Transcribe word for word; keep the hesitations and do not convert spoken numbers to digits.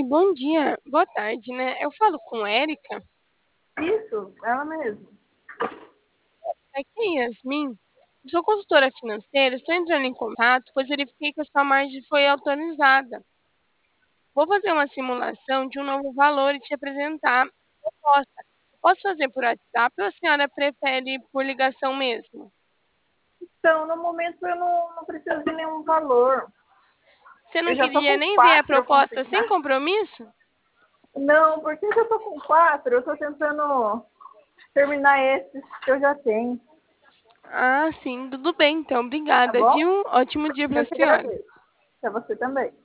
bom dia. Boa tarde, né. Eu falo com Érica? Isso, ela mesmo. Aqui é Yasmin. Eu sou consultora financeira, estou entrando em contato, pois verifiquei que a sua margem foi autorizada. Vou fazer uma simulação de um novo valor e te apresentar a proposta. Posso fazer por WhatsApp ou a senhora prefere por ligação mesmo? Então, no momento eu não, não preciso de nenhum valor. Você não Eu já tô queria com nem ver a quatro proposta sem consignados. compromisso? Não, porque eu já tô com quatro, eu tô tentando terminar esses que eu já tenho. Ah, sim, tudo bem, então. Tá Obrigada, bom? viu? Ótimo dia para a Eu que senhora. agradeço. Pra você também.